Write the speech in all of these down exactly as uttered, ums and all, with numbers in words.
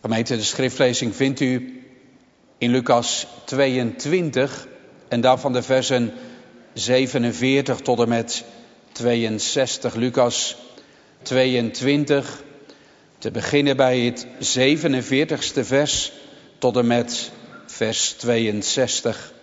Gemeente, de schriftlezing vindt u in Lucas tweeëntwintig en daarvan de versen zevenenveertig tot en met tweeënzestig. Lucas tweeëntwintig, te beginnen bij het zevenenveertigste vers tot en met vers tweeënzestig.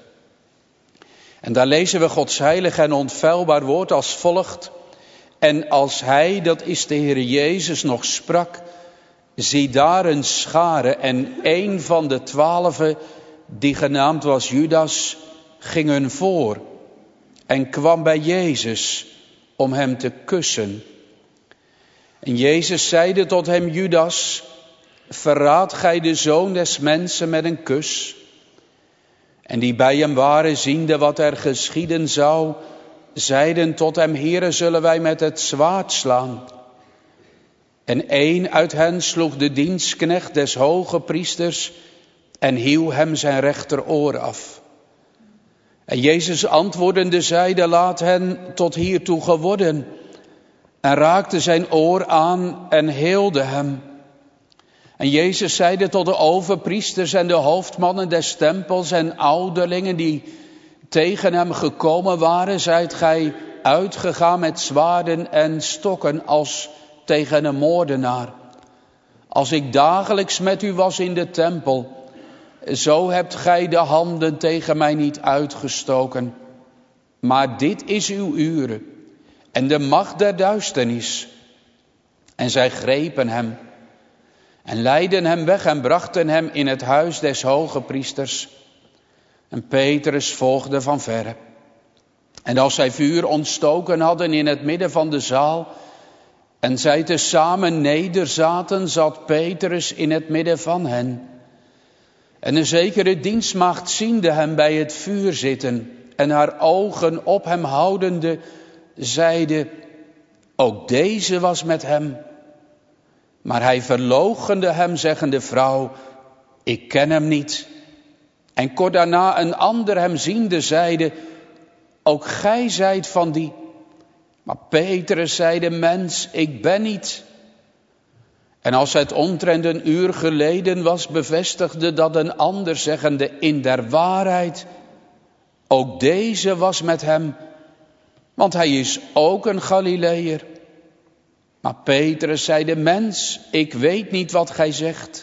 En daar lezen we Gods heilig en onfeilbaar woord als volgt. En als hij, dat is de Heer Jezus, nog sprak, zie daar een schare en een van de twaalfen, die genaamd was Judas, ging hun voor en kwam bij Jezus om hem te kussen. En Jezus zeide tot hem, Judas, verraadt gij de Zoon des Mensen met een kus? En die bij hem waren, ziende wat er geschieden zou, zeiden tot hem, Heere, zullen wij met het zwaard slaan? En een uit hen sloeg de dienstknecht des hoge priesters en hieuw hem zijn rechteroor af. En Jezus antwoordende zeide, laat hen tot hiertoe geworden. En raakte zijn oor aan en heelde hem. En Jezus zeide tot de overpriesters en de hoofdmannen des tempels en ouderlingen die tegen hem gekomen waren, zijt gij uitgegaan met zwaarden en stokken als tegen een moordenaar. Als ik dagelijks met u was in de tempel, zo hebt gij de handen tegen mij niet uitgestoken. Maar dit is uw uur en de macht der duisternis. En zij grepen hem en leidden hem weg en brachten hem in het huis des hoge priesters. En Petrus volgde van verre. En als zij vuur ontstoken hadden in het midden van de zaal en zij tezamen nederzaten, zat Petrus in het midden van hen. En een zekere dienstmaagd ziende hem bij het vuur zitten en haar ogen op hem houdende, zeide, ook deze was met hem. Maar hij verloochende hem, zeggende, vrouw, ik ken hem niet. En kort daarna een ander hem ziende, zeide, ook gij zijt van die. Maar Petrus zeide, mens, ik ben niet. En als het omtrent een uur geleden was, bevestigde dat een ander, zeggende, in der waarheid, ook deze was met hem, want hij is ook een Galileër. Maar Petrus zeide, mens, ik weet niet wat gij zegt.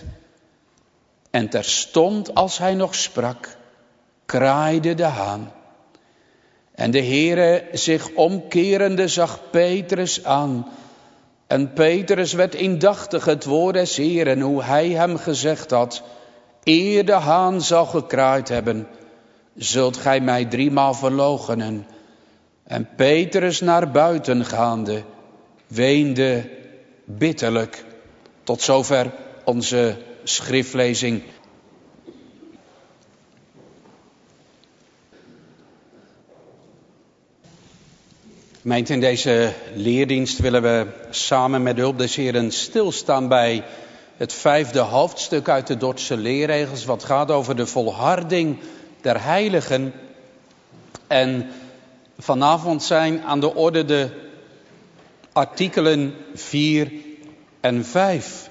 En terstond als hij nog sprak, kraaide de haan. En de Heere zich omkerende zag Petrus aan. En Petrus werd indachtig het woord des Heeren, hoe hij hem gezegd had, eer de haan zal gekraaid hebben, zult gij mij driemaal verloochenen. En Petrus naar buiten gaande, weende bitterlijk. Tot zover onze schriftlezing. Gemeente, in deze leerdienst willen we samen met de hulp des Heeren stilstaan bij het vijfde hoofdstuk uit de Dordtse leerregels, wat gaat over de volharding der heiligen. En vanavond zijn aan de orde de artikelen vier en vijf.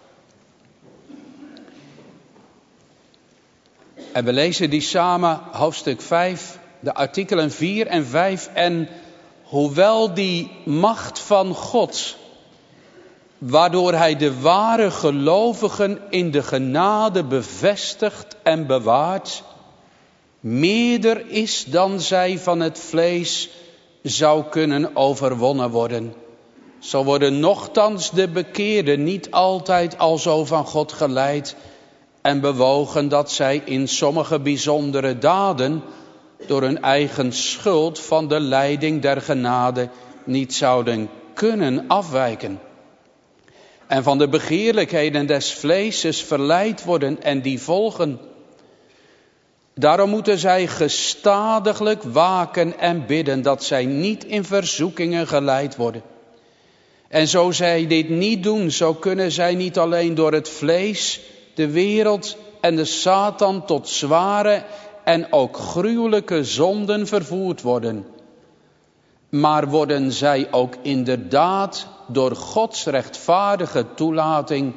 En we lezen die samen, hoofdstuk vijf, de artikelen vier en vijf. En hoewel die macht van God, waardoor hij de ware gelovigen in de genade bevestigt en bewaart, meerder is dan zij van het vlees zou kunnen overwonnen worden. Zo worden nochtans de bekeerden niet altijd alzo van God geleid en bewogen dat zij in sommige bijzondere daden door hun eigen schuld van de leiding der genade niet zouden kunnen afwijken. En van de begeerlijkheden des vleeses verleid worden en die volgen. Daarom moeten zij gestadiglijk waken en bidden dat zij niet in verzoekingen geleid worden. En zo zij dit niet doen, zo kunnen zij niet alleen door het vlees, de wereld en de Satan tot zware en ook gruwelijke zonden vervoerd worden. Maar worden zij ook inderdaad door Gods rechtvaardige toelating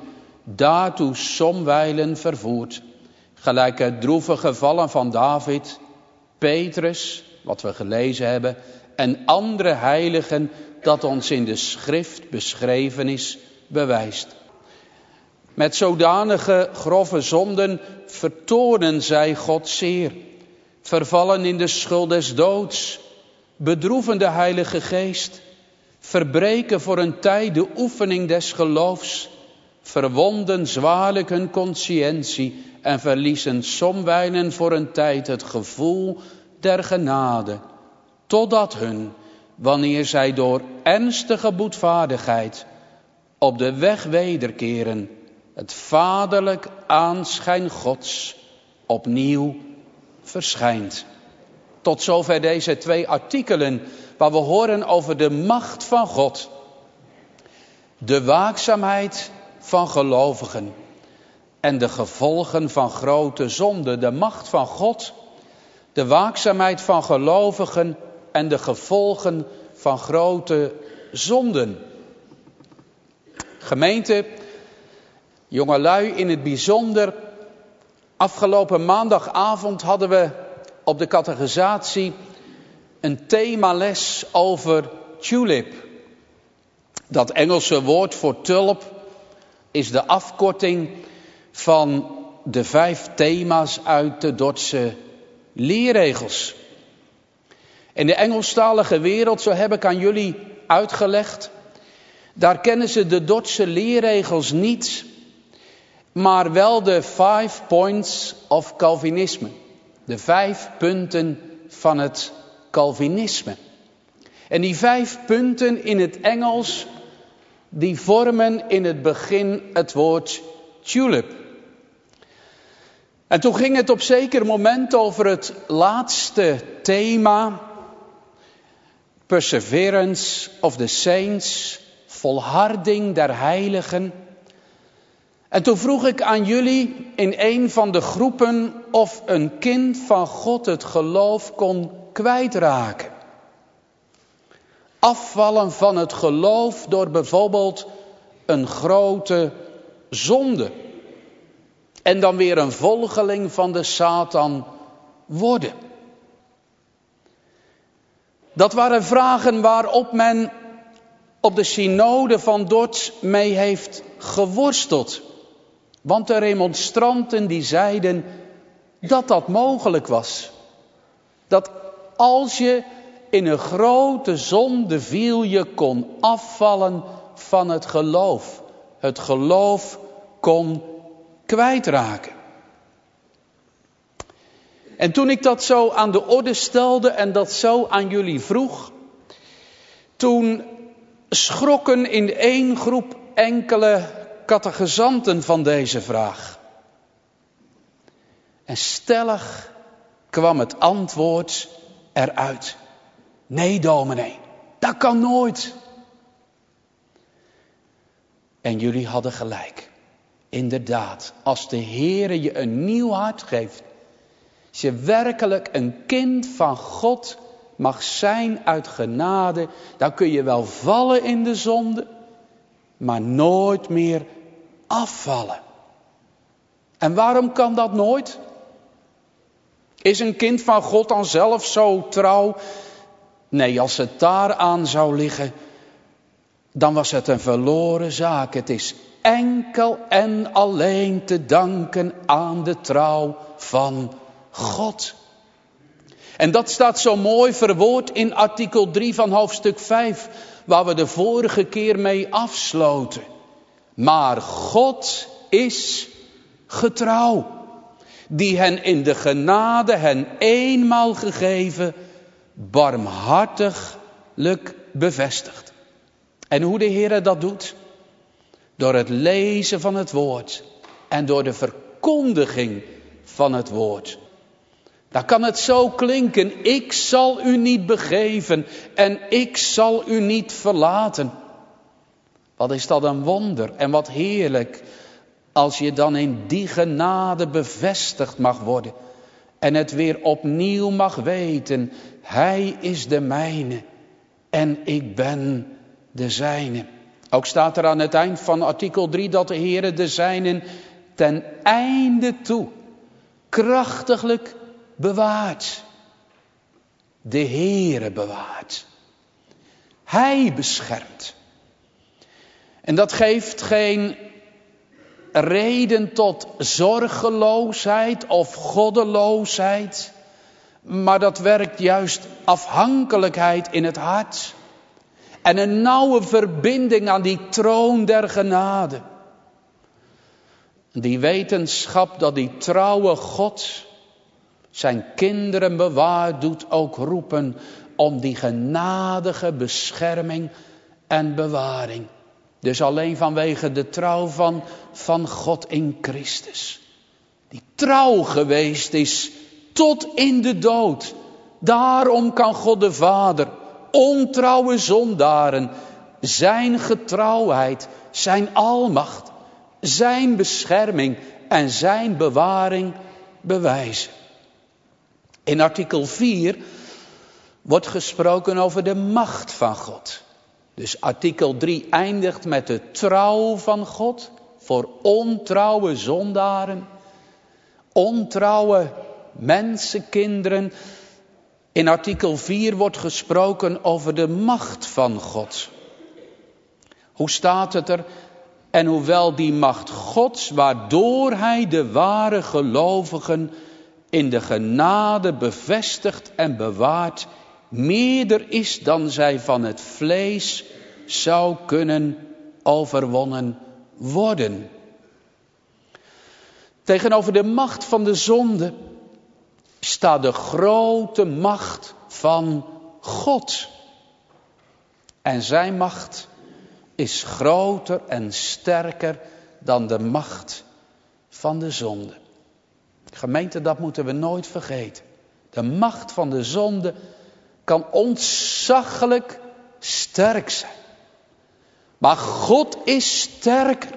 daartoe somwijlen vervoerd. Gelijk het droevige vallen van David, Petrus, wat we gelezen hebben, en andere heiligen dat ons in de schrift beschreven is, bewijst. Met zodanige grove zonden vertoornen zij God zeer, vervallen in de schuld des doods, bedroeven de Heilige Geest, verbreken voor een tijd de oefening des geloofs, verwonden zwaarlijk hun conscientie en verliezen somwijlen voor een tijd het gevoel der genade, totdat hun, wanneer zij door ernstige boetvaardigheid op de weg wederkeren, het vaderlijk aanschijn Gods opnieuw verschijnt. Tot zover deze twee artikelen waar we horen over de macht van God, de waakzaamheid van gelovigen en de gevolgen van grote zonde. De macht van God, de waakzaamheid van gelovigen en de gevolgen van grote zonden. Gemeente, jongelui in het bijzonder, afgelopen maandagavond hadden we op de catechisatie een themales over tulip. Dat Engelse woord voor tulp is de afkorting van de vijf thema's uit de Dordtse leerregels. In de Engelstalige wereld, zo heb ik aan jullie uitgelegd, daar kennen ze de Dordtse leerregels niet, maar wel de five points of Calvinisme. De vijf punten van het Calvinisme. En die vijf punten in het Engels, die vormen in het begin het woord tulip. En toen ging het op zeker moment over het laatste thema, perseverance of the saints, volharding der heiligen. En toen vroeg ik aan jullie in een van de groepen of een kind van God het geloof kon kwijtraken. Afvallen van het geloof door bijvoorbeeld een grote zonde. En dan weer een volgeling van de Satan worden. Dat waren vragen waarop men op de synode van Dordts mee heeft geworsteld. Want de remonstranten die zeiden dat dat mogelijk was. Dat als je in een grote zonde viel, je kon afvallen van het geloof. Het geloof kon kwijtraken. En toen ik dat zo aan de orde stelde en dat zo aan jullie vroeg, toen schrokken in één groep enkele catechizanten van deze vraag. En stellig kwam het antwoord eruit. Nee, dominee, dat kan nooit. En jullie hadden gelijk. Inderdaad, als de Heere je een nieuw hart geeft, als je werkelijk een kind van God mag zijn uit genade, dan kun je wel vallen in de zonde, maar nooit meer afvallen. En waarom kan dat nooit? Is een kind van God dan zelf zo trouw? Nee, als het daaraan zou liggen, dan was het een verloren zaak. Het is enkel en alleen te danken aan de trouw van God. En dat staat zo mooi verwoord in artikel drie van hoofdstuk vijf, waar we de vorige keer mee afsloten. Maar God is getrouw, die hen in de genade hen eenmaal gegeven, barmhartiglijk bevestigt. En hoe de Heer dat doet? Door het lezen van het woord en door de verkondiging van het woord. Dan kan het zo klinken: ik zal u niet begeven en ik zal u niet verlaten. Wat is dat een wonder en wat heerlijk als je dan in die genade bevestigd mag worden en het weer opnieuw mag weten: Hij is de mijne en ik ben de zijne. Ook staat er aan het eind van artikel drie dat de Heere de zijnen ten einde toe krachtiglijk bewaart. De Heere bewaart. Hij beschermt. En dat geeft geen reden tot zorgeloosheid of goddeloosheid. Maar dat werkt juist afhankelijkheid in het hart. En een nauwe verbinding aan die troon der genade. Die wetenschap dat die trouwe God zijn kinderen bewaart, doet ook roepen om die genadige bescherming en bewaring. Dus alleen vanwege de trouw van, van God in Christus. Die trouw geweest is tot in de dood. Daarom kan God de Vader ontrouwe zondaren zijn getrouwheid, zijn almacht, zijn bescherming en zijn bewaring bewijzen. In artikel vier wordt gesproken over de macht van God. Dus artikel drie eindigt met de trouw van God voor ontrouwe zondaren, ontrouwe mensenkinderen. In artikel vier wordt gesproken over de macht van God. Hoe staat het er? En hoewel die macht Gods, waardoor hij de ware gelovigen in de genade bevestigt en bewaart, meerder is dan zij van het vlees zou kunnen overwonnen worden. Tegenover de macht van de zonde staat de grote macht van God. En zijn macht is groter en sterker dan de macht van de zonde. Gemeente, dat moeten we nooit vergeten. De macht van de zonde kan ontzaglijk sterk zijn. Maar God is sterker.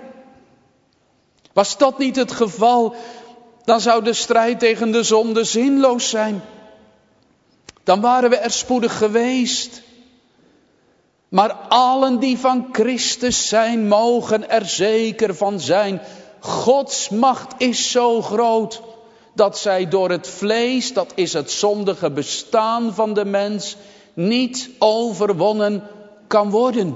Was dat niet het geval, dan zou de strijd tegen de zonde zinloos zijn. Dan waren we er spoedig geweest. Maar allen die van Christus zijn, mogen er zeker van zijn. Gods macht is zo groot dat zij door het vlees, dat is het zondige bestaan van de mens, niet overwonnen kan worden.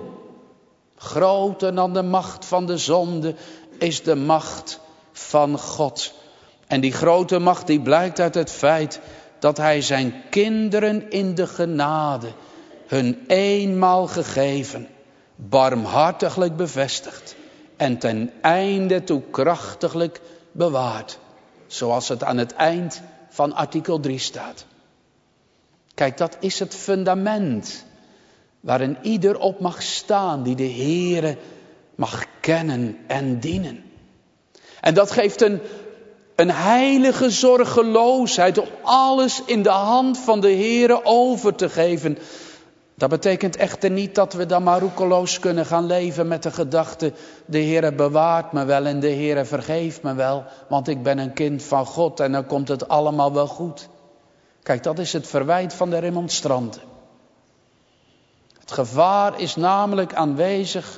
Groter dan de macht van de zonde is de macht van God. En die grote macht die blijkt uit het feit dat hij zijn kinderen in de genade hun eenmaal gegeven, barmhartiglijk bevestigt en ten einde toe krachtiglijk bewaart. Zoals het aan het eind van artikel drie staat. Kijk, dat is het fundament waarin ieder op mag staan die de Heere mag kennen en dienen. En dat geeft een, een heilige zorgeloosheid om alles in de hand van de Heere over te geven. Dat betekent echter niet dat we dan maar roekeloos kunnen gaan leven met de gedachte, de Heere bewaart me wel en de Heere vergeeft me wel, want ik ben een kind van God en dan komt het allemaal wel goed. Kijk, dat is het verwijt van de remonstranten. Het gevaar is namelijk aanwezig,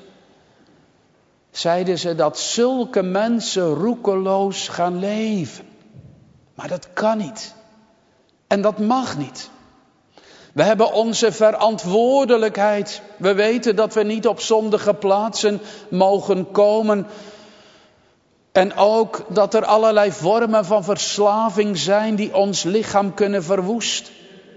zeiden ze, dat zulke mensen roekeloos gaan leven. Maar dat kan niet. En dat mag niet. We hebben onze verantwoordelijkheid. We weten dat we niet op zondige plaatsen mogen komen. En ook dat er allerlei vormen van verslaving zijn die ons lichaam kunnen verwoesten.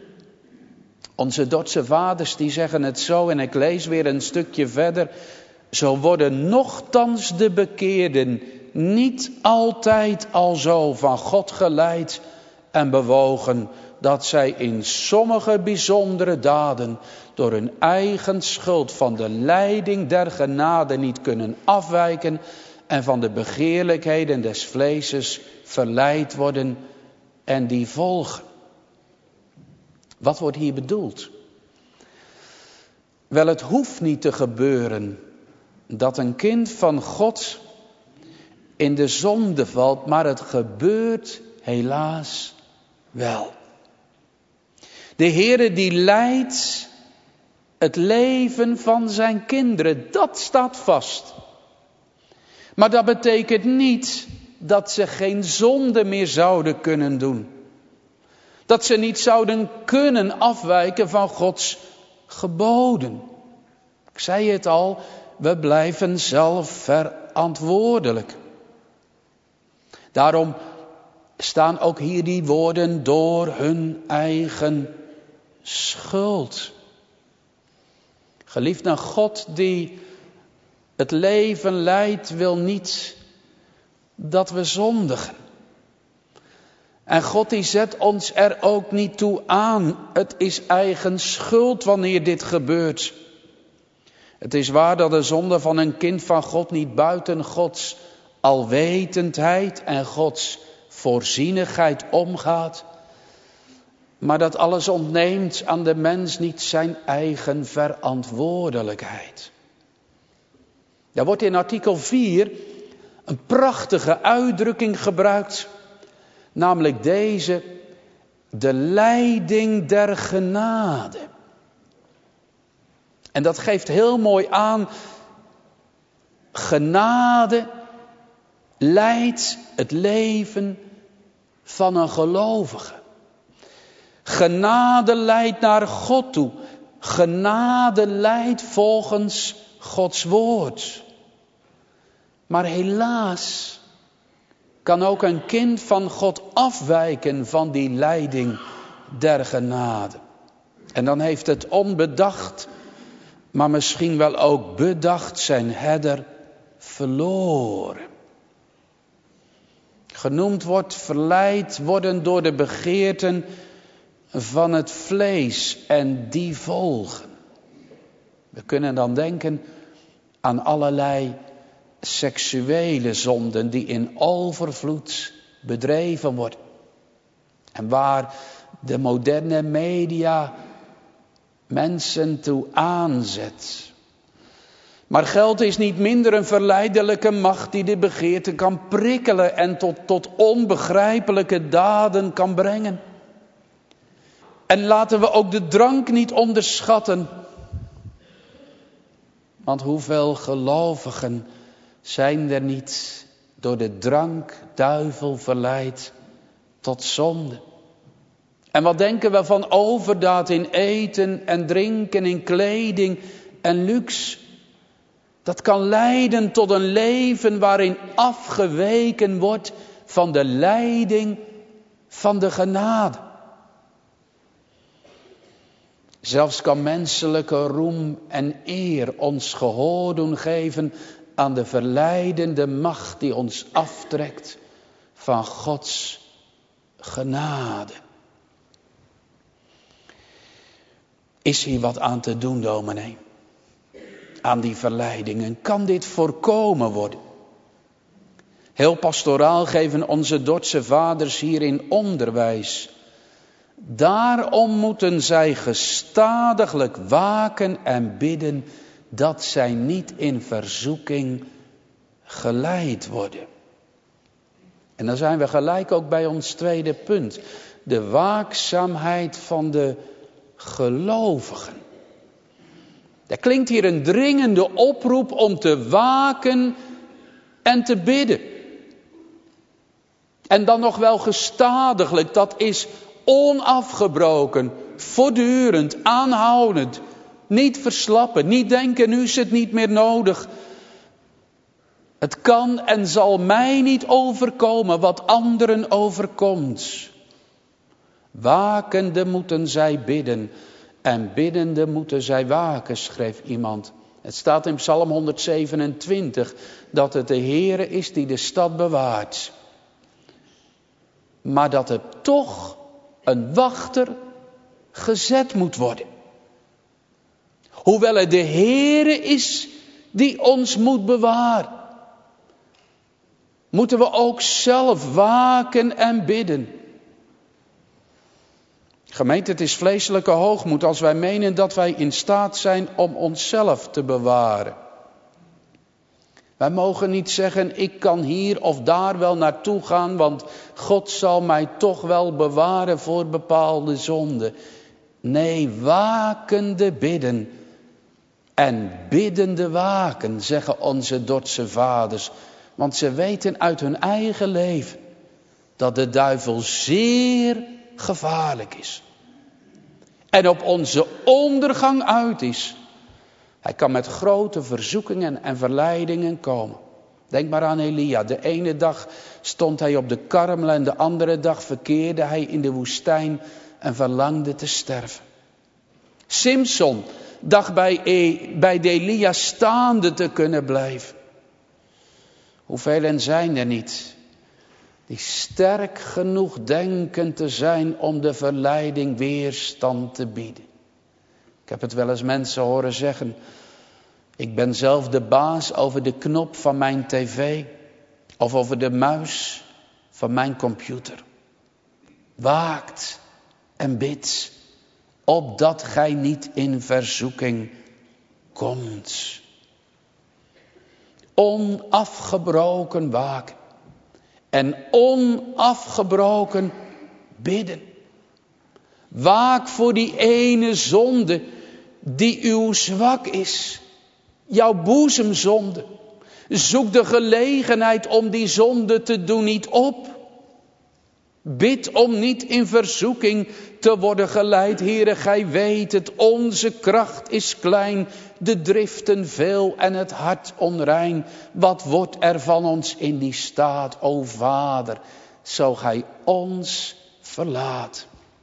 Onze Dordtse vaders die zeggen het zo, en ik lees weer een stukje verder. Zo worden nochtans de bekeerden niet altijd al zo van God geleid en bewogen, dat zij in sommige bijzondere daden door hun eigen schuld van de leiding der genade niet kunnen afwijken en van de begeerlijkheden des vleeses verleid worden en die volgen. Wat wordt hier bedoeld? Wel, het hoeft niet te gebeuren dat een kind van God in de zonde valt, maar het gebeurt helaas wel. De Heere die leidt Het leven van zijn kinderen, dat staat vast. Maar dat betekent niet dat ze geen zonde meer zouden kunnen doen. Dat ze niet zouden kunnen afwijken van Gods geboden. Ik zei het al, we blijven zelf verantwoordelijk. Daarom staan ook hier die woorden door hun eigen schuld. Geliefd, een God die het leven leidt, wil niet dat we zondigen. En God die zet ons er ook niet toe aan. Het is eigen schuld wanneer dit gebeurt. Het is waar dat de zonde van een kind van God niet buiten Gods alwetendheid en Gods voorzienigheid omgaat. Maar dat alles ontneemt aan de mens niet zijn eigen verantwoordelijkheid. Daar wordt in artikel vier een prachtige uitdrukking gebruikt. Namelijk deze, de leiding der genade. En dat geeft heel mooi aan, genade leidt het leven van een gelovige. Genade leidt naar God toe. Genade leidt volgens Gods woord. Maar helaas kan ook een kind van God afwijken van die leiding der genade. En dan heeft het onbedacht, maar misschien wel ook bedacht zijn herder verloren. Genoemd wordt verleid worden door de begeerten van het vlees en die volgen. We kunnen dan denken aan allerlei seksuele zonden die in overvloed bedreven worden. En waar de moderne media mensen toe aanzet. Maar geld is niet minder een verleidelijke macht die de begeerte kan prikkelen en tot, tot onbegrijpelijke daden kan brengen. En laten we ook de drank niet onderschatten. Want hoeveel gelovigen zijn er niet door de drank, duivel verleid tot zonde. En wat denken we van overdaad in eten en drinken, in kleding en luxe. Dat kan leiden tot een leven waarin afgeweken wordt van de leiding van de genade. Zelfs kan menselijke roem en eer ons gehoor doen geven aan de verleidende macht die ons aftrekt van Gods genade. Is hier wat aan te doen, dominee? Aan die verleidingen. Kan dit voorkomen worden? Heel pastoraal geven onze Dordtse vaders hierin onderwijs. Daarom moeten zij gestadiglijk waken en bidden dat zij niet in verzoeking geleid worden. En dan zijn we gelijk ook bij ons tweede punt. De waakzaamheid van de gelovigen. Er klinkt hier een dringende oproep om te waken en te bidden. En dan nog wel gestadiglijk, dat is onafgebroken, voortdurend, aanhoudend. Niet verslappen, niet denken, nu is het niet meer nodig. Het kan en zal mij niet overkomen wat anderen overkomt. Wakende moeten zij bidden en biddende moeten zij waken, schreef iemand. Het staat in Psalm honderdzevenentwintig dat het de Heere is die de stad bewaart. Maar dat er toch een wachter gezet moet worden. Hoewel het de Heere is die ons moet bewaren, moeten we ook zelf waken en bidden. Gemeente, het is vleeselijke hoogmoed als wij menen dat wij in staat zijn om onszelf te bewaren. Wij mogen niet zeggen, ik kan hier of daar wel naartoe gaan, want God zal mij toch wel bewaren voor bepaalde zonden. Nee, wakende bidden en biddende waken, zeggen onze Dordtse vaders. Want ze weten uit hun eigen leven dat de duivel zeer gevaarlijk is. En op onze ondergang uit is. Hij kan met grote verzoekingen en verleidingen komen. Denk maar aan Elia. De ene dag stond hij op de Karmel en de andere dag verkeerde hij in de woestijn en verlangde te sterven. Simson dacht bij, e, bij de Elia staande te kunnen blijven. Hoeveel zijn er niet die sterk genoeg denken te zijn om de verleiding weerstand te bieden. Ik heb het wel eens mensen horen zeggen. Ik ben zelf de baas over de knop van mijn tv of over de muis van mijn computer. Waakt en bidt, opdat gij niet in verzoeking komt. Onafgebroken waken en onafgebroken bidden. Waak voor die ene zonde die uw zwak is. Jouw boezemzonde. Zoek de gelegenheid om die zonde te doen niet op. Bid om niet in verzoeking te worden geleid. Heere, gij weet het, onze kracht is klein, de driften veel en het hart onrein. Wat wordt er van ons in die staat, o Vader, zo gij ons verlaat.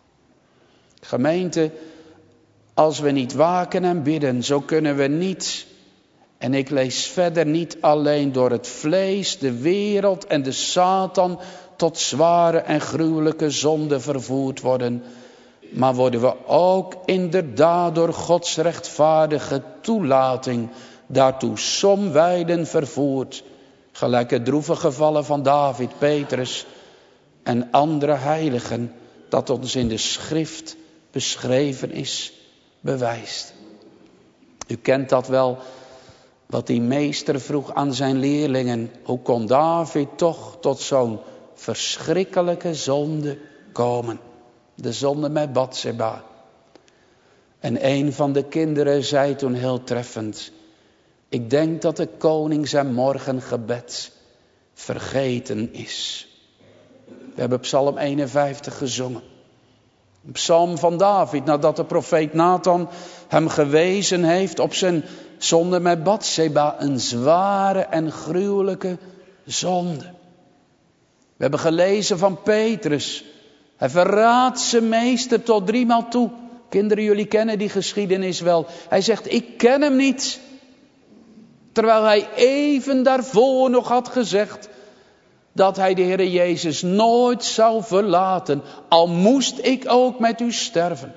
Gemeente, als we niet waken en bidden, zo kunnen we niet. En ik lees verder niet alleen door het vlees, de wereld en de Satan tot zware en gruwelijke zonde vervoerd worden. Maar worden we ook inderdaad door Gods rechtvaardige toelating daartoe somwijlen vervoerd. Gelijk het droevige gevallen van David, Petrus en andere heiligen dat ons in de schrift beschreven is, bewijst. U kent dat wel. Wat die meester vroeg aan zijn leerlingen. Hoe kon David toch tot zo'n verschrikkelijke zonde komen? De zonde met Batseba. En een van de kinderen zei toen heel treffend. Ik denk dat de koning zijn morgengebed vergeten is. We hebben Psalm eenenvijftig gezongen. Een psalm van David nadat de profeet Nathan hem gewezen heeft op zijn zonde met Batseba, een zware en gruwelijke zonde. We hebben gelezen van Petrus. Hij verraadt zijn meester tot driemaal toe. Kinderen, jullie kennen die geschiedenis wel. Hij zegt, ik ken hem niet. Terwijl hij even daarvoor nog had gezegd dat hij de Heere Jezus nooit zou verlaten. Al moest ik ook met u sterven.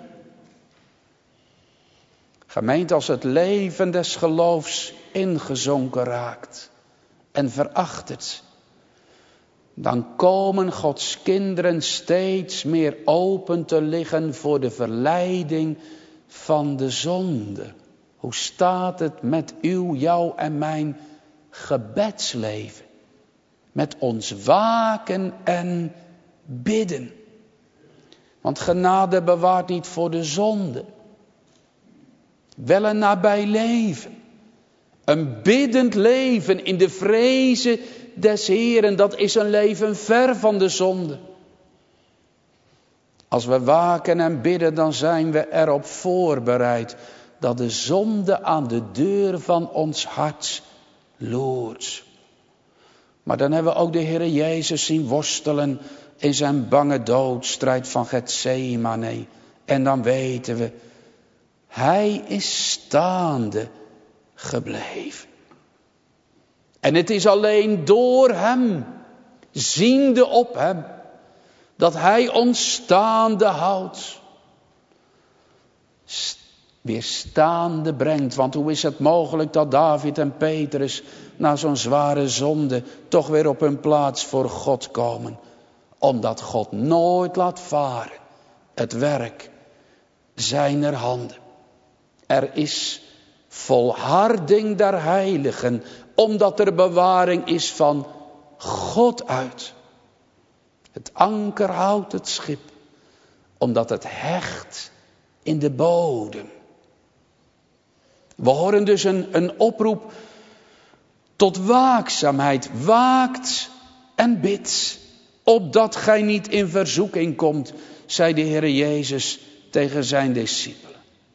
Gemeente, als het leven des geloofs ingezonken raakt en verachtert, dan komen Gods kinderen steeds meer open te liggen voor de verleiding van de zonde. Hoe staat het met uw, jou en mijn gebedsleven? Met ons waken en bidden. Want genade bewaart niet voor de zonde. Wel een nabij leven. Een biddend leven in de vrezen des Heeren. Dat is een leven ver van de zonde. Als we waken en bidden, dan zijn we erop voorbereid dat de zonde aan de deur van ons hart loert. Maar dan hebben we ook de Heere Jezus zien worstelen in zijn bange doodstrijd van Getsemane. En dan weten we, hij is staande gebleven. En het is alleen door hem, ziende op hem, dat hij ons staande houdt. Weer staande brengt. Want hoe is het mogelijk dat David en Petrus na zo'n zware zonde toch weer op hun plaats voor God komen? Omdat God nooit laat varen het werk zijner handen. Er is volharding der heiligen, omdat er bewaring is van God uit. Het anker houdt het schip, omdat het hecht in de bodem. We horen dus een, een oproep tot waakzaamheid. Waakt en bidt, opdat gij niet in verzoeking komt, zei de Heer Jezus tegen zijn discipelen.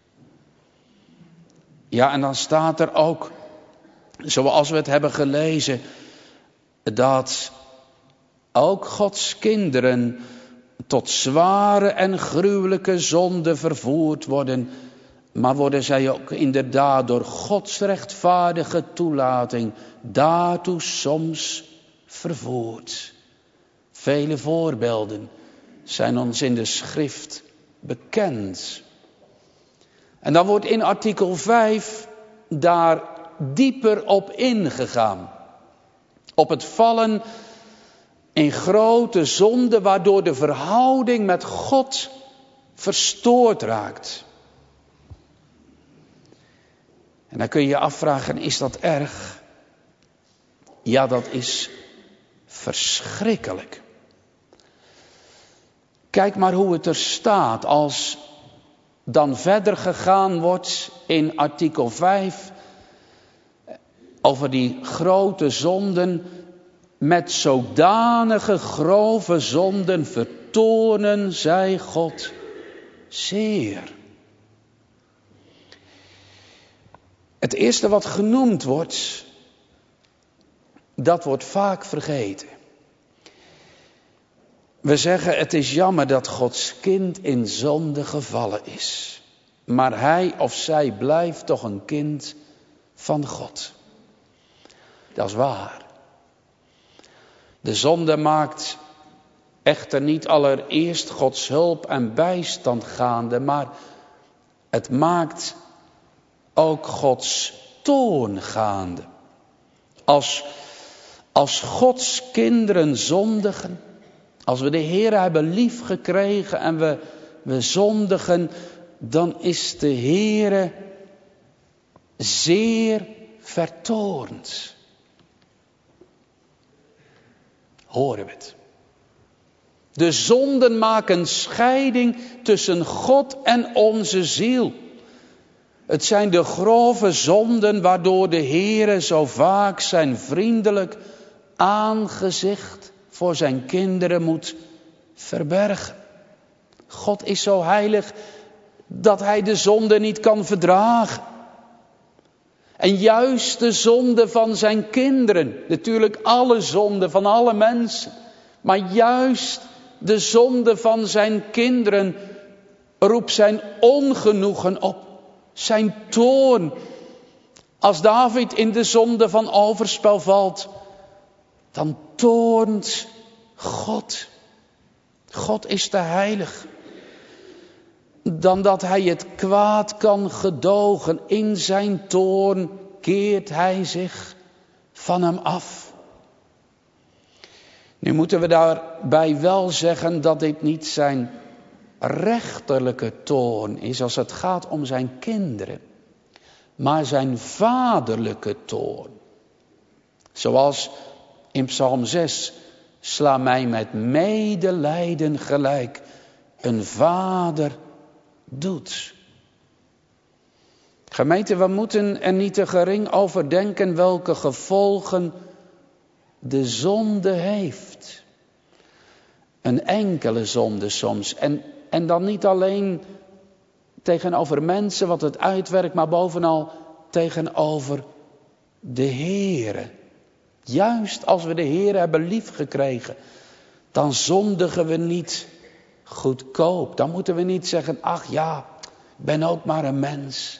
Ja, en dan staat er ook, zoals we het hebben gelezen, dat ook Gods kinderen tot zware en gruwelijke zonde vervoerd worden. Maar worden zij ook inderdaad door Gods rechtvaardige toelating daartoe soms vervoerd. Vele voorbeelden zijn ons in de schrift bekend. En dan wordt in artikel vijf daar dieper op ingegaan. Op het vallen in grote zonde, waardoor de verhouding met God verstoord raakt. En dan kun je je afvragen, is dat erg? Ja, dat is verschrikkelijk. Kijk maar hoe het er staat als dan verder gegaan wordt in artikel vijf over die grote zonden. Met zodanige grove zonden vertoornen zij God zeer. Het eerste wat genoemd wordt, dat wordt vaak vergeten. We zeggen, het is jammer dat Gods kind in zonde gevallen is. Maar hij of zij blijft toch een kind van God. Dat is waar. De zonde maakt echter niet allereerst Gods hulp en bijstand gaande, maar het maakt ook Gods toorn gaande. Als, als Gods kinderen zondigen, als we de Heer hebben lief gekregen en we, we zondigen, dan is de Heer zeer vertoornd. Horen we het. De zonden maken scheiding tussen God en onze ziel. Het zijn de grove zonden waardoor de Heere zo vaak zijn vriendelijk aangezicht voor zijn kinderen moet verbergen. God is zo heilig dat hij de zonde niet kan verdragen. En juist de zonde van zijn kinderen, natuurlijk alle zonden van alle mensen, maar juist de zonde van zijn kinderen roept zijn ongenoegen op, zijn toorn. Als David in de zonde van overspel valt, dan toornt God. God is te heilig. Dan dat hij het kwaad kan gedogen. In zijn toorn keert hij zich van hem af. Nu moeten we daarbij wel zeggen dat dit niet zijn rechterlijke toorn is als het gaat om zijn kinderen. Maar zijn vaderlijke toorn. Zoals in Psalm zes. Sla mij met medelijden gelijk een vader doet. Gemeente, we moeten er niet te gering over denken welke gevolgen de zonde heeft. Een enkele zonde soms. En, en dan niet alleen tegenover mensen wat het uitwerkt, maar bovenal tegenover de Heere. Juist als we de Heere hebben liefgekregen, dan zondigen we niet goedkoop. Dan moeten we niet zeggen, ach ja, ik ben ook maar een mens.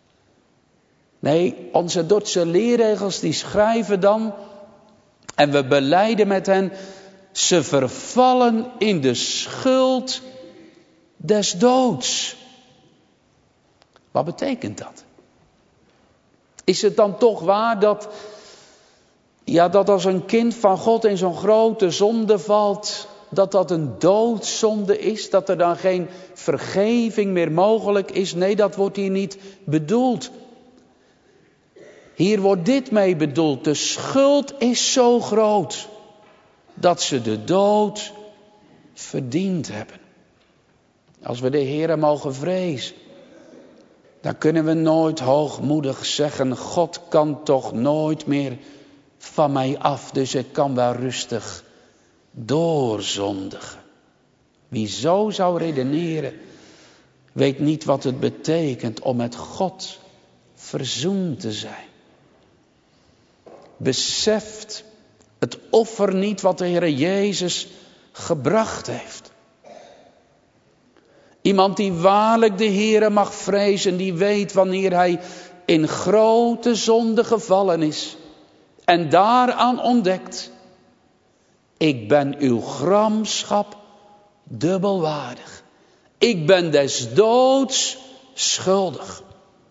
Nee, onze Dordtse leerregels die schrijven dan, en we belijden met hen, ze vervallen in de schuld des doods. Wat betekent dat? Is het dan toch waar dat, ja, dat als een kind van God in zo'n grote zonde valt, dat dat een doodzonde is, dat er dan geen vergeving meer mogelijk is? Nee, dat wordt hier niet bedoeld. Hier wordt dit mee bedoeld. De schuld is zo groot dat ze de dood verdiend hebben. Als we de Heere mogen vrezen. dan kunnen we nooit hoogmoedig zeggen, God kan toch nooit meer van mij af, dus ik kan wel rustig doorzondigen. Wie zo zou redeneren, weet niet wat het betekent om met God verzoend te zijn. Beseft het offer niet wat de Heer Jezus gebracht heeft. Iemand die waarlijk de Heere mag vrezen, die weet wanneer hij in grote zonde gevallen is. En daaraan ontdekt, ik ben uw gramschap dubbelwaardig. Ik ben des doods schuldig.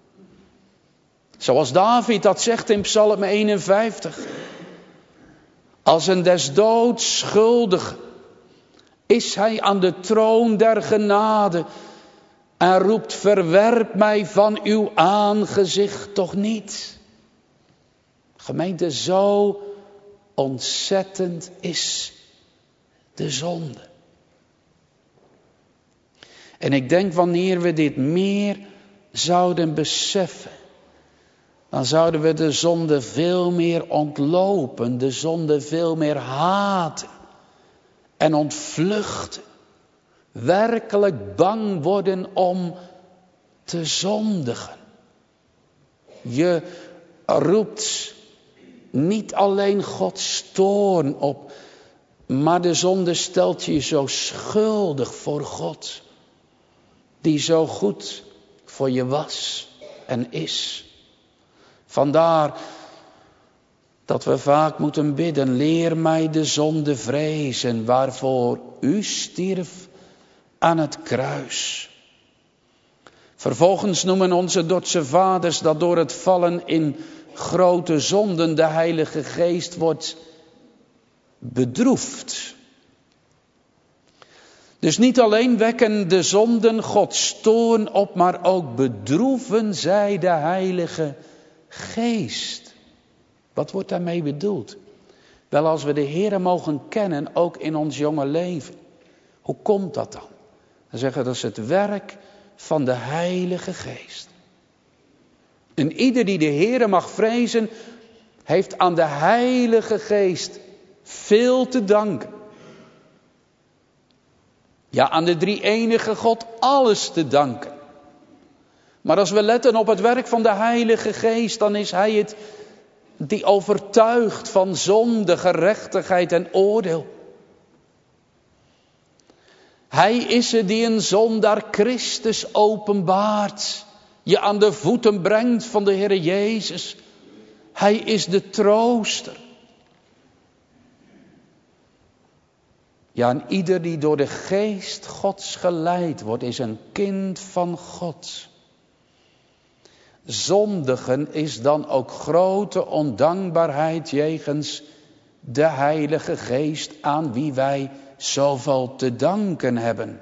Zoals David dat zegt in Psalm eenenvijftig. Als een des doods schuldige is hij aan de troon der genade en roept, verwerp mij van uw aangezicht toch niet. Gemeente, zo ontzettend is de zonde. En ik denk wanneer we dit meer zouden beseffen, dan zouden we de zonde veel meer ontlopen, de zonde veel meer haten en ontvluchten. Werkelijk bang worden om te zondigen. Je roept niet alleen Gods toorn op, maar de zonde stelt je zo schuldig voor God, die zo goed voor je was en is. Vandaar dat we vaak moeten bidden, leer mij de zonde vrezen, waarvoor u stierf aan het kruis. Vervolgens noemen onze Dordtse vaders dat door het vallen in grote zonden de Heilige Geest wordt bedroefd. Dus niet alleen wekken de zonden Gods toorn op, maar ook bedroeven zij de Heilige Geest. Wat wordt daarmee bedoeld? Wel, als we de Heere mogen kennen, ook in ons jonge leven. Hoe komt dat dan? Dan zeggen we dat is het werk van de Heilige Geest. En ieder die de Heere mag vrezen, heeft aan de Heilige Geest veel te danken. Ja, aan de drie-enige God alles te danken. Maar als we letten op het werk van de Heilige Geest, dan is Hij het die overtuigt van zonde, gerechtigheid en oordeel. Hij is het die een zondaar Christus openbaart, je aan de voeten brengt van de Heer Jezus. Hij is de trooster. Ja, en ieder die door de Geest Gods geleid wordt, is een kind van God. Zondigen is dan ook grote ondankbaarheid jegens de Heilige Geest, aan wie wij zoveel te danken hebben.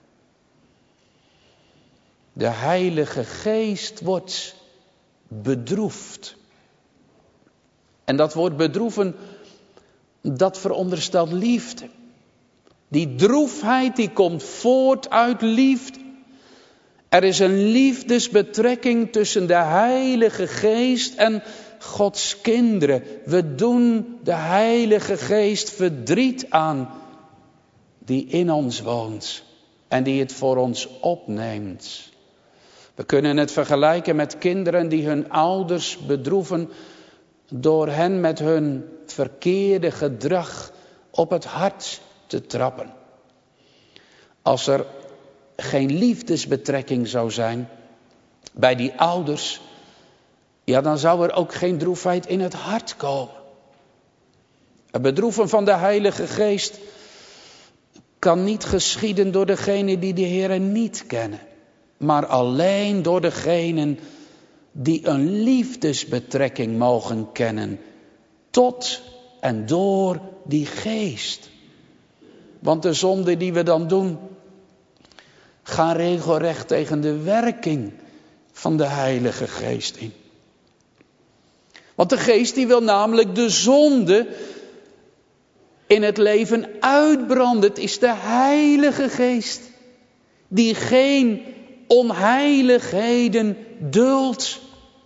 De Heilige Geest wordt bedroefd. En dat woord bedroeven, dat veronderstelt liefde. Die droefheid die komt voort uit liefde. Er is een liefdesbetrekking tussen de Heilige Geest en Gods kinderen. We doen de Heilige Geest verdriet aan die in ons woont en die het voor ons opneemt. We kunnen het vergelijken met kinderen die hun ouders bedroeven door hen met hun verkeerde gedrag op het hart te trappen. Als er geen liefdesbetrekking zou zijn bij die ouders, ja, dan zou er ook geen droefheid in het hart komen. Het bedroeven van de Heilige Geest kan niet geschieden door degenen die de Heere niet kennen, maar alleen door degenen die een liefdesbetrekking mogen kennen tot en door die Geest. Want de zonde die we dan doen, gaan regelrecht tegen de werking van de Heilige Geest in. Want de Geest die wil namelijk de zonde in het leven uitbranden. Het is de Heilige Geest die geen onheiligheden duldt.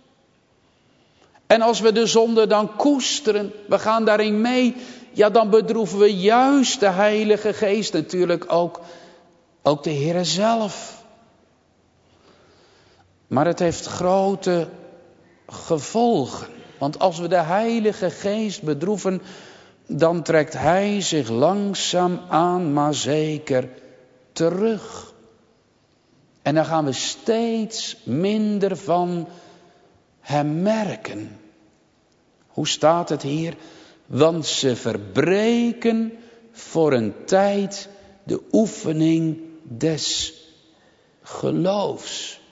En als we de zonde dan koesteren, we gaan daarin mee, ja, dan bedroeven we juist de Heilige Geest, natuurlijk ook, ook de Heere zelf. Maar het heeft grote gevolgen. Want als we de Heilige Geest bedroeven, dan trekt Hij zich langzaam aan, maar zeker terug. En dan gaan we steeds minder van Hem merken. Hoe staat het hier? Want ze verbreken voor een tijd de oefening des geloofs.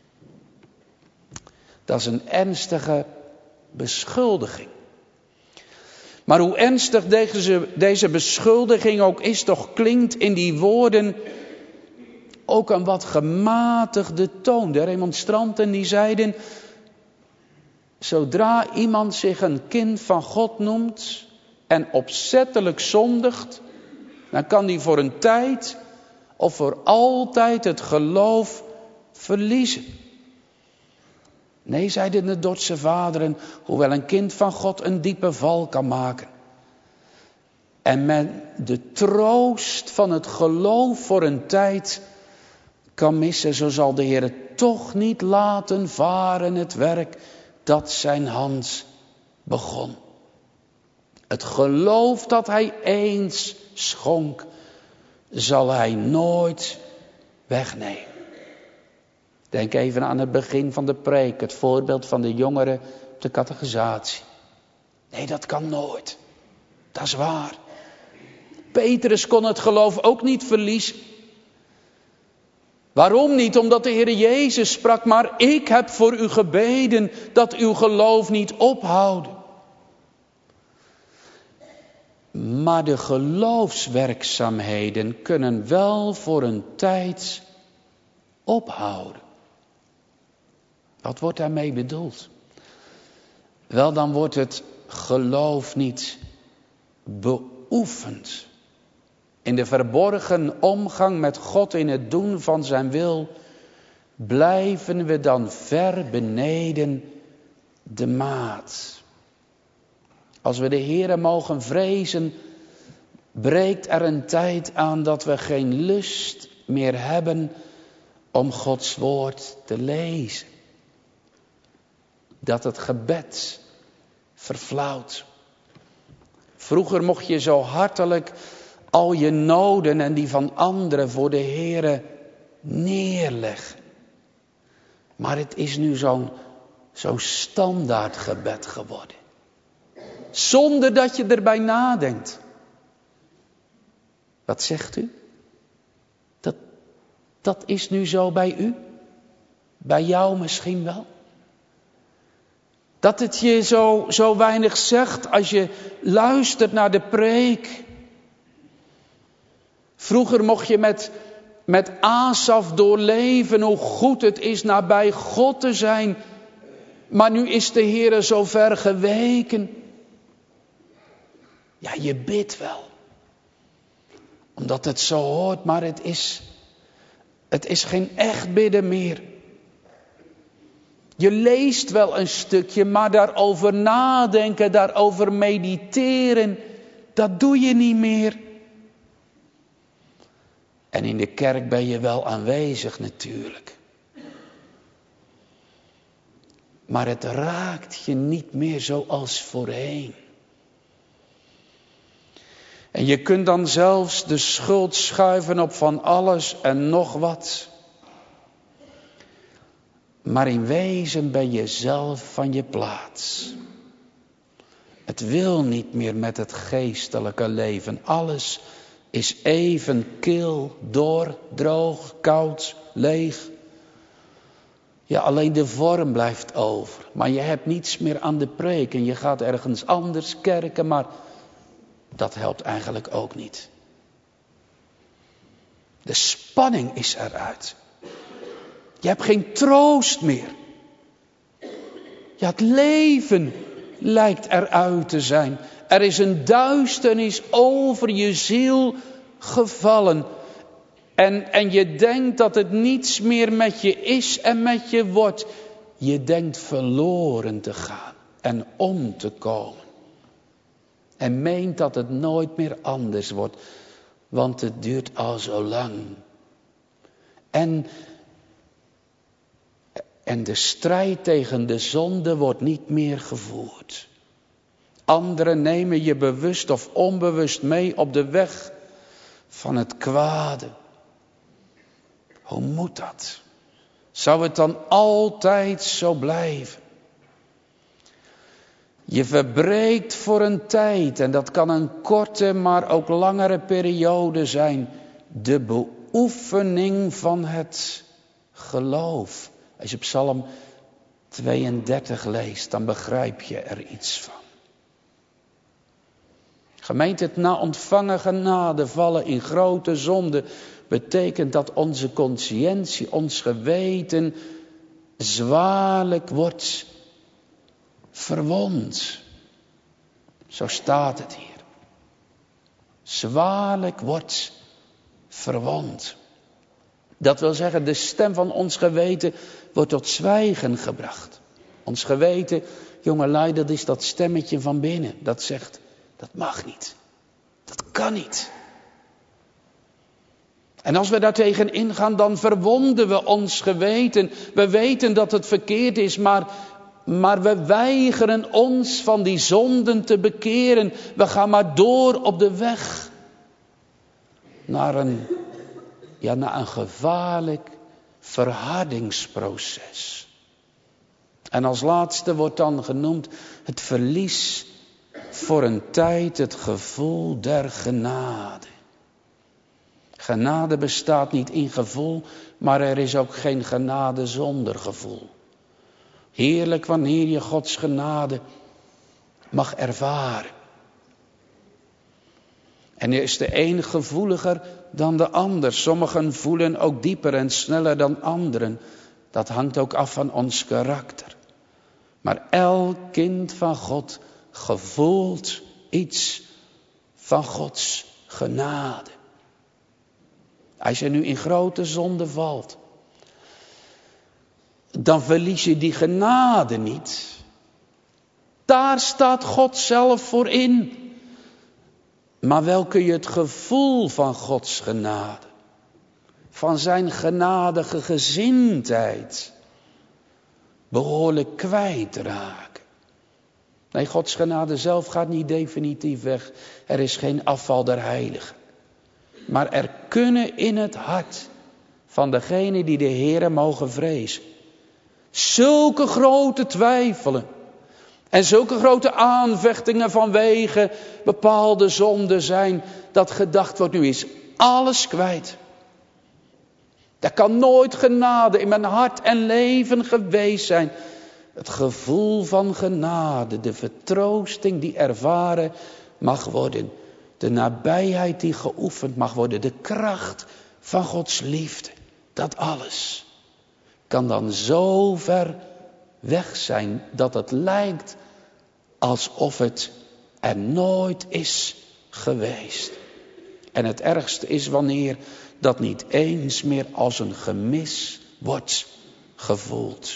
Dat is een ernstige beschuldiging. Maar hoe ernstig deze, deze beschuldiging ook is, toch klinkt in die woorden ook een wat gematigde toon. De remonstranten die zeiden, zodra iemand zich een kind van God noemt en opzettelijk zondigt, dan kan die voor een tijd of voor altijd het geloof verliezen. Nee, zeiden de Dordtse vaderen, hoewel een kind van God een diepe val kan maken. En men de troost van het geloof voor een tijd kan missen, zo zal de Heer toch niet laten varen het werk dat zijn hand begon. Het geloof dat Hij eens schonk, zal Hij nooit wegnemen. Denk even aan het begin van de preek, het voorbeeld van de jongeren op de catechisatie. Nee, dat kan nooit. Dat is waar. Petrus kon het geloof ook niet verliezen. Waarom niet? Omdat de Heer Jezus sprak, maar ik heb voor u gebeden dat uw geloof niet ophouden. Maar de geloofswerkzaamheden kunnen wel voor een tijd ophouden. Wat wordt daarmee bedoeld? Wel, dan wordt het geloof niet beoefend. In de verborgen omgang met God in het doen van zijn wil, blijven we dan ver beneden de maat. Als we de Heere mogen vrezen, breekt er een tijd aan dat we geen lust meer hebben om Gods woord te lezen. Dat het gebed verflauwt. Vroeger mocht je zo hartelijk al je noden en die van anderen voor de Heere neerleggen. Maar het is nu zo'n zo'n standaard gebed geworden. Zonder dat je erbij nadenkt. Wat zegt u? Dat, dat is nu zo bij u? Bij jou misschien wel? Dat het je zo, zo weinig zegt als je luistert naar de preek. Vroeger mocht je met, met Asaf doorleven hoe goed het is nabij God te zijn. Maar nu is de Heere zo ver geweken. Ja, je bidt wel. Omdat het zo hoort, maar het is, het is geen echt bidden meer. Je leest wel een stukje, maar daarover nadenken, daarover mediteren, dat doe je niet meer. En in de kerk ben je wel aanwezig natuurlijk. Maar het raakt je niet meer zoals voorheen. En je kunt dan zelfs de schuld schuiven op van alles en nog wat. Maar in wezen ben je zelf van je plaats. Het wil niet meer met het geestelijke leven. Alles is even kil, dor, droog, koud, leeg. Ja, alleen de vorm blijft over. Maar je hebt niets meer aan de preek en je gaat ergens anders kerken, maar dat helpt eigenlijk ook niet. De spanning is eruit. Je hebt geen troost meer. Ja, het leven lijkt eruit te zijn. Er is een duisternis over je ziel gevallen. En, en je denkt dat het niets meer met je is en met je wordt. je denkt verloren te gaan en om te komen. En meent dat het nooit meer anders wordt, want het duurt al zo lang. En, en de strijd tegen de zonde wordt niet meer gevoerd. Anderen nemen je bewust of onbewust mee op de weg van het kwade. Hoe moet dat? Zou het dan altijd zo blijven? Je verbreekt voor een tijd, en dat kan een korte, maar ook langere periode zijn, de beoefening van het geloof. Als je Psalm tweeëndertig leest, dan begrijp je er iets van. Gemeente, het na ontvangen genade vallen in grote zonde betekent dat onze consciëntie, ons geweten, zwaarlijk wordt verwond. Zo staat het hier. Zwaarlijk wordt verwond. Dat wil zeggen, de stem van ons geweten wordt tot zwijgen gebracht. Ons geweten, jongelui, dat is dat stemmetje van binnen. Dat zegt, dat mag niet. Dat kan niet. En als we daartegen ingaan, dan verwonden we ons geweten. We weten dat het verkeerd is, maar, maar we weigeren ons van die zonden te bekeren. We gaan maar door op de weg naar een, ja, naar een gevaarlijk verhardingsproces. En als laatste wordt dan genoemd het verlies voor een tijd het gevoel der genade. Genade bestaat niet in gevoel, maar er is ook geen genade zonder gevoel. Heerlijk wanneer je Gods genade mag ervaren. En er is de een gevoeliger dan de ander. Sommigen voelen ook dieper en sneller dan anderen. Dat hangt ook af van ons karakter. Maar elk kind van God gevoelt iets van Gods genade. Als je nu in grote zonde valt, dan verlies je die genade niet. Daar staat God zelf voor in. Maar wel kun je het gevoel van Gods genade, van zijn genadige gezindheid, behoorlijk kwijtraken. Nee, Gods genade zelf gaat niet definitief weg. Er is geen afval der heiligen. Maar er kunnen in het hart van degene die de Heere mogen vrezen, zulke grote twijfelen en zulke grote aanvechtingen vanwege bepaalde zonden zijn, dat gedacht wordt, nu is alles kwijt. Er kan nooit genade in mijn hart en leven geweest zijn. Het gevoel van genade, de vertroosting die ervaren mag worden, de nabijheid die geoefend mag worden, de kracht van Gods liefde, dat alles kan dan zo ver weg zijn dat het lijkt alsof het er nooit is geweest. En het ergste is wanneer dat niet eens meer als een gemis wordt gevoeld.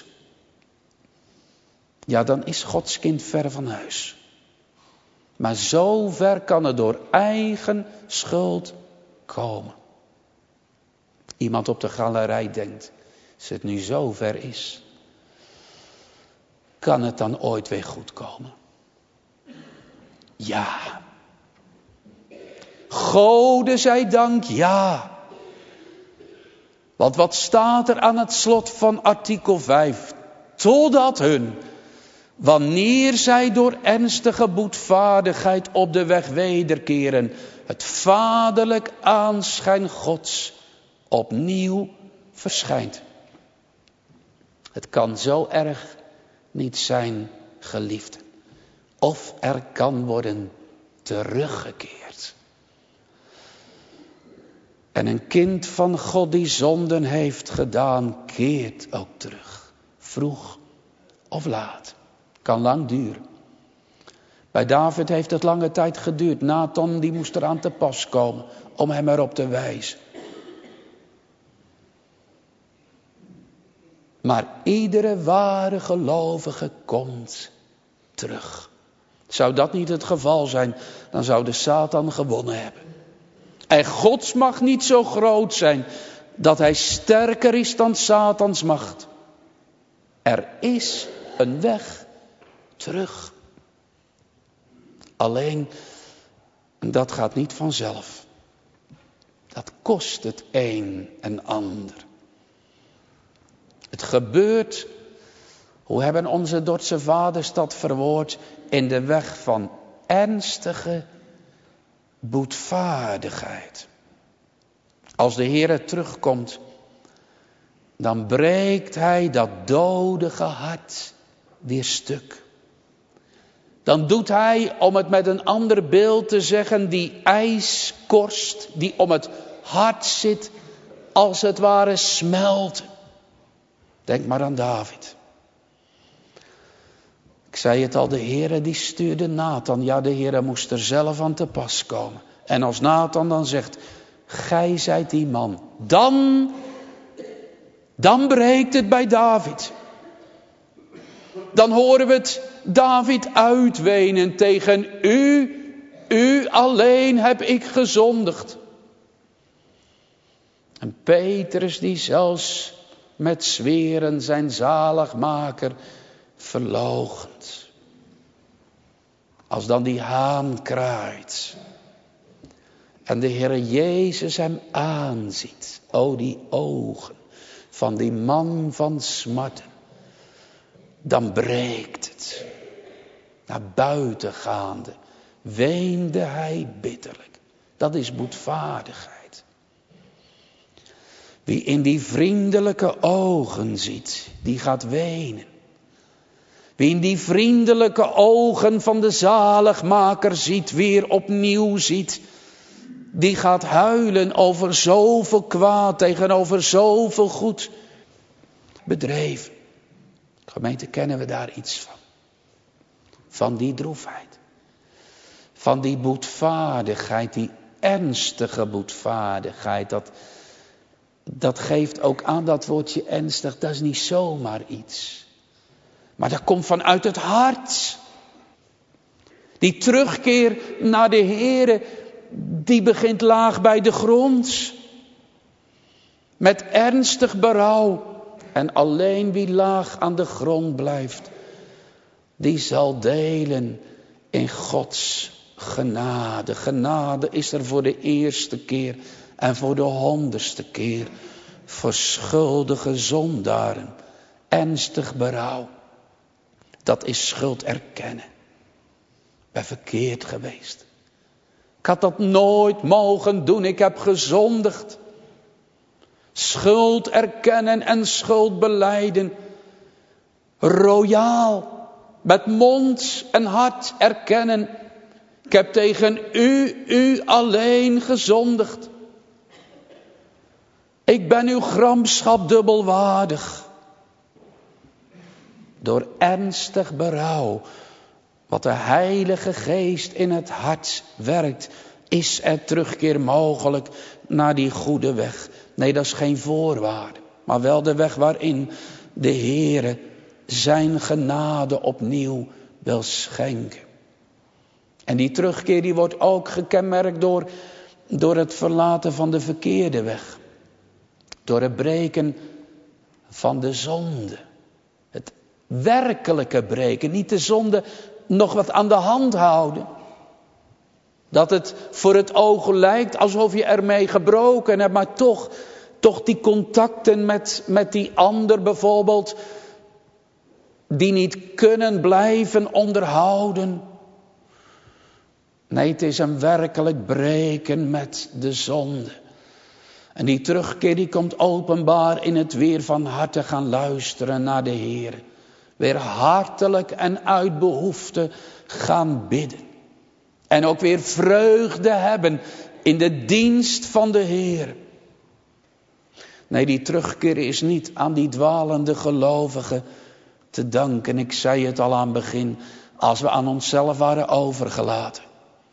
Ja, dan is Gods kind ver van huis. Maar zo ver kan het door eigen schuld komen. Iemand op de galerij denkt, als het nu zo ver is, kan het dan ooit weer goed komen? Ja. Gode zij dank, ja. Want wat staat er aan het slot van artikel vijf? Totdat hun, wanneer zij door ernstige boetvaardigheid op de weg wederkeren, het vaderlijk aanschijn Gods opnieuw verschijnt. Het kan zo erg niet zijn, geliefden. Of er kan worden teruggekeerd. En een kind van God die zonden heeft gedaan, keert ook terug. Vroeg of laat. Kan lang duren. Bij David heeft het lange tijd geduurd. Nathan die moest eraan te pas komen om hem erop te wijzen. Maar iedere ware gelovige komt terug. Zou dat niet het geval zijn, dan zou de Satan gewonnen hebben. En Gods macht niet zo groot zijn dat hij sterker is dan Satans macht. Er is een weg terug. Alleen, dat gaat niet vanzelf. Dat kost het een en ander. Het gebeurt, hoe hebben onze Dordtse vaders dat verwoord, in de weg van ernstige boetvaardigheid. Als de Heere terugkomt, dan breekt hij dat dodige hart weer stuk. Dan doet hij, om het met een ander beeld te zeggen, die ijskorst die om het hart zit, als het ware smelten. Denk maar aan David. Ik zei het al, de Heere die stuurde Nathan. Ja, de Heere moest er zelf aan te pas komen. En als Nathan dan zegt, gij zijt die man. Dan, dan breekt het bij David. Dan horen we het David uitwenen tegen u. U alleen heb ik gezondigd. En Petrus die zelfs met zweren zijn zaligmaker verloochent. Als dan die haan kraait. En de Heere Jezus hem aanziet. O die ogen van die man van smarten. Dan breekt het. Naar buiten gaande weende hij bitterlijk. Dat is boetvaardigheid. Wie in die vriendelijke ogen ziet, die gaat wenen. Wie in die vriendelijke ogen van de zaligmaker ziet, weer opnieuw ziet, die gaat huilen over zoveel kwaad tegenover zoveel goed bedreven. Gemeente, kennen we daar iets van? Van die droefheid. Van die boetvaardigheid, die ernstige boetvaardigheid. Dat, dat geeft ook aan dat woordje ernstig, dat is niet zomaar iets. Maar dat komt vanuit het hart. Die terugkeer naar de Heere, die begint laag bij de grond. Met ernstig berouw. En alleen wie laag aan de grond blijft, die zal delen in Gods genade. Genade is er voor de eerste keer en voor de honderdste keer. Voor schuldige zondaren. Ernstig berouw. Dat is schuld erkennen. Ik ben verkeerd geweest. Ik had dat nooit mogen doen. Ik heb gezondigd. Schuld erkennen en schuld belijden. Royaal. Met mond en hart erkennen. Ik heb tegen u, u alleen gezondigd. Ik ben uw gramschap dubbelwaardig. Door ernstig berouw, wat de Heilige Geest in het hart werkt, is er terugkeer mogelijk naar die goede weg. Nee, dat is geen voorwaarde, maar wel de weg waarin de Heere zijn genade opnieuw wil schenken. En die terugkeer die wordt ook gekenmerkt door, door het verlaten van de verkeerde weg. Door het breken van de zonde. Het werkelijke breken, niet de zonde nog wat aan de hand houden. Dat het voor het oog lijkt alsof je ermee gebroken hebt, maar toch, toch die contacten met, met die ander bijvoorbeeld, die niet kunnen blijven onderhouden. Nee, het is een werkelijk breken met de zonde. En die terugkeer die komt openbaar in het weer van harte gaan luisteren naar de Heer. Weer hartelijk en uit behoefte gaan bidden. En ook weer vreugde hebben in de dienst van de Heer. Nee, die terugkeer is niet aan die dwalende gelovigen te danken. Ik zei het al aan het begin. Als we aan onszelf waren overgelaten,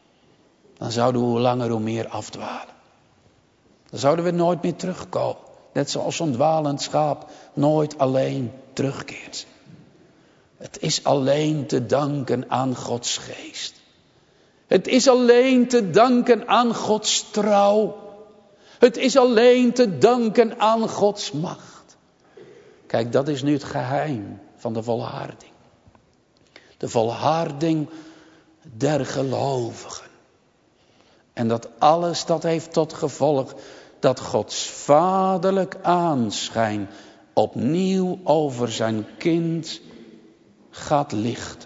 dan zouden we hoe langer hoe meer afdwalen. Dan zouden we nooit meer terugkomen. Net zoals een dwalend schaap nooit alleen terugkeert. Het is alleen te danken aan Gods geest. Het is alleen te danken aan Gods trouw. Het is alleen te danken aan Gods macht. Kijk, dat is nu het geheim van de volharding. De volharding der gelovigen. En dat alles dat heeft tot gevolg dat Gods vaderlijk aanschijn opnieuw over zijn kind gaat lichten.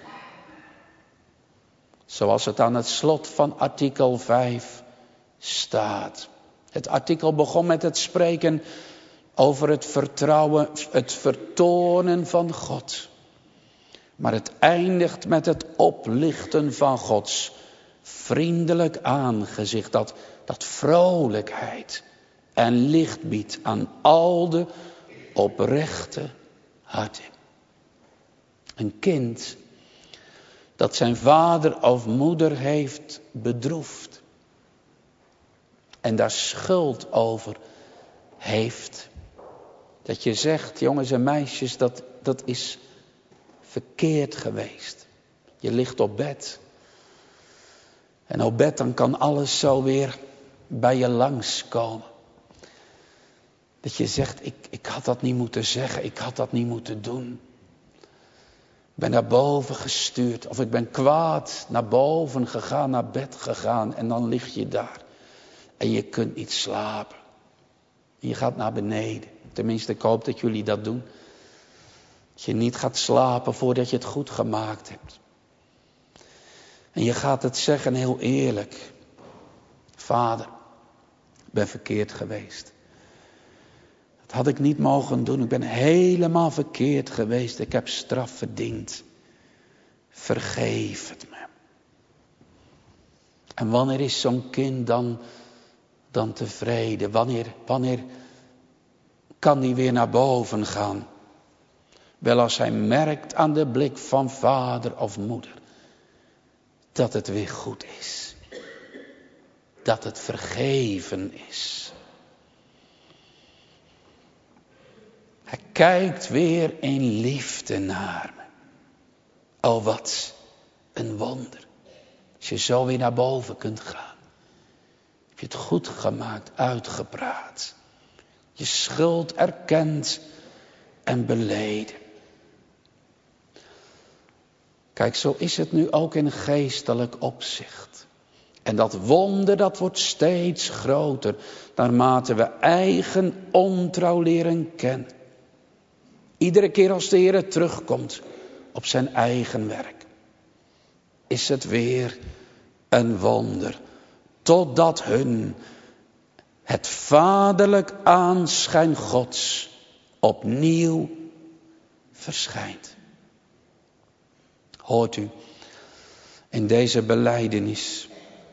Zoals het aan het slot van artikel vijf staat. Het artikel begon met het spreken over het vertrouwen, het vertonen van God. Maar het eindigt met het oplichten van Gods vriendelijk aangezicht. Dat, dat vrolijkheid en licht biedt aan al de oprechte harten. Een kind dat zijn vader of moeder heeft bedroefd. En daar schuld over heeft. Dat je zegt, jongens en meisjes, dat, dat is verkeerd geweest. Je ligt op bed. En op bed dan kan alles zo weer bij je langskomen. Dat je zegt, ik, ik had dat niet moeten zeggen, ik had dat niet moeten doen. Ik ben naar boven gestuurd of ik ben kwaad naar boven gegaan, naar bed gegaan en dan lig je daar. En je kunt niet slapen. En je gaat naar beneden. Tenminste, ik hoop dat jullie dat doen. Dat je niet gaat slapen voordat je het goed gemaakt hebt. En je gaat het zeggen heel eerlijk. Vader, ik ben verkeerd geweest. Dat had ik niet mogen doen. Ik ben helemaal verkeerd geweest. Ik heb straf verdiend. Vergeef het me. En wanneer is zo'n kind dan, dan tevreden? Wanneer, wanneer kan die weer naar boven gaan? Wel als hij merkt aan de blik van vader of moeder. Dat het weer goed is. Dat het vergeven is. Hij kijkt weer in liefde naar me. Oh, wat een wonder. Als je zo weer naar boven kunt gaan. Heb je het goed gemaakt, uitgepraat. Je schuld erkend en beleden. Kijk, zo is het nu ook in geestelijk opzicht. En dat wonder dat wordt steeds groter. Naarmate we eigen ontrouw leren kennen. Iedere keer als de Heer terugkomt op zijn eigen werk. Is het weer een wonder. Totdat hun het vaderlijk aanschijn Gods opnieuw verschijnt. Hoort u in deze belijdenis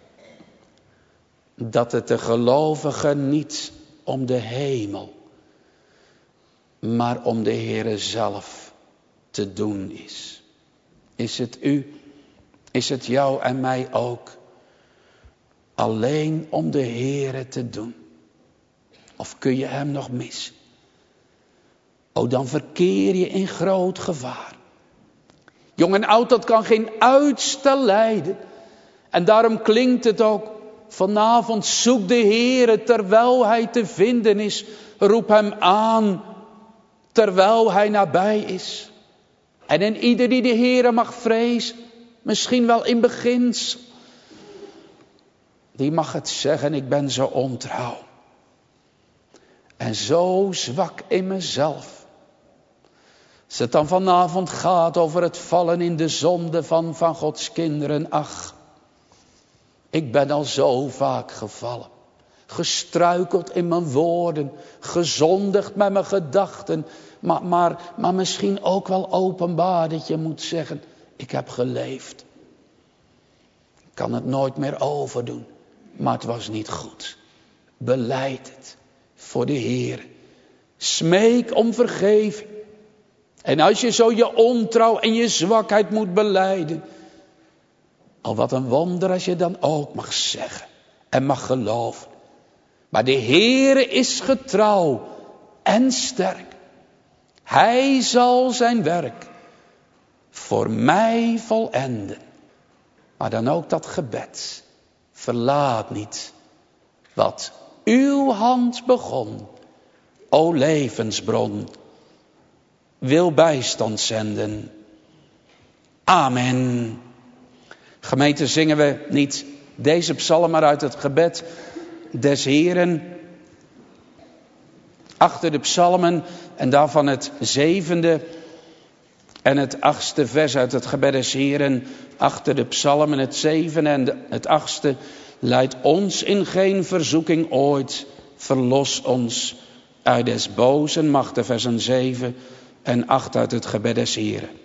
dat het de gelovige niet om de hemel, maar om de Heere zelf te doen is. Is het u, is het jou en mij ook alleen om de Heere te doen? Of kun je hem nog missen? Oh, dan verkeer je in groot gevaar. Jong en oud, dat kan geen uitstel lijden. En daarom klinkt het ook vanavond, zoek de Heere terwijl hij te vinden is. Roep hem aan terwijl hij nabij is. En in ieder die de Heere mag vrezen, misschien wel in beginsel, die mag het zeggen, ik ben zo ontrouw. En zo zwak in mezelf. Als het dan vanavond gaat over het vallen in de zonde van, van Gods kinderen. Ach, ik ben al zo vaak gevallen. Gestruikeld in mijn woorden. Gezondigd met mijn gedachten. Maar, maar, maar misschien ook wel openbaar dat je moet zeggen, ik heb geleefd. Ik kan het nooit meer overdoen. Maar het was niet goed. Belijd het voor de Heer. Smeek om vergeving. En als je zo je ontrouw en je zwakheid moet belijden. Al wat een wonder als je dan ook mag zeggen. En mag geloven. Maar de Heere is getrouw. en sterk. Hij zal zijn werk voor mij volenden. Maar dan ook dat gebed. Verlaat niet wat uw hand begon. O levensbron, wil bijstand zenden. Amen. Gemeente, zingen we niet deze psalm, maar uit het gebed des Heeren. Achter de psalmen en daarvan het zevende en het achtste vers uit het gebed des Heeren. Achter de psalmen het zevende en de, het achtste. Leid ons in geen verzoeking ooit. Verlos ons uit des bozen machten. Versen zeven en acht uit het gebed des Heeren.